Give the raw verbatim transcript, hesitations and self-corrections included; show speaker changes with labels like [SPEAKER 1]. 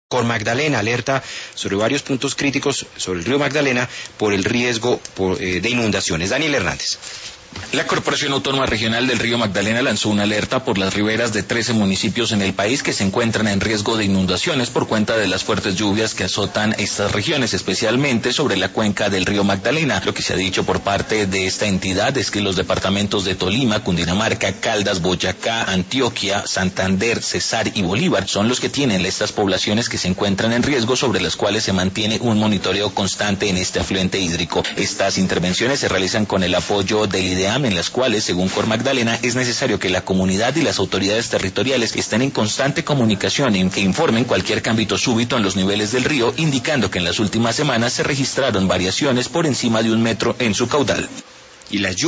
[SPEAKER 1] Cor Magdalena alerta sobre varios puntos críticos sobre el río Magdalena por el riesgo por, eh, de inundaciones. Daniel Hernández.
[SPEAKER 2] La Corporación Autónoma Regional del Río Magdalena lanzó una alerta por las riberas de trece municipios en el país que se encuentran en riesgo de inundaciones por cuenta de las fuertes lluvias que azotan estas regiones, especialmente sobre la cuenca del río Magdalena. Lo que se ha dicho por parte de esta entidad es que los departamentos de Tolima, Cundinamarca, Caldas, Boyacá, Antioquia, Santander, Cesar y Bolívar son los que tienen estas poblaciones que se encuentran en riesgo, sobre las cuales se mantiene un monitoreo constante en este afluente hídrico. Estas intervenciones se realizan con el apoyo del I D E A M, en las cuales, según Cor Magdalena, es necesario que la comunidad y las autoridades territoriales estén en constante comunicación y que informen cualquier cambio súbito en los niveles del río, indicando que en las últimas semanas se registraron variaciones por encima de un metro en su caudal.
[SPEAKER 1] Y las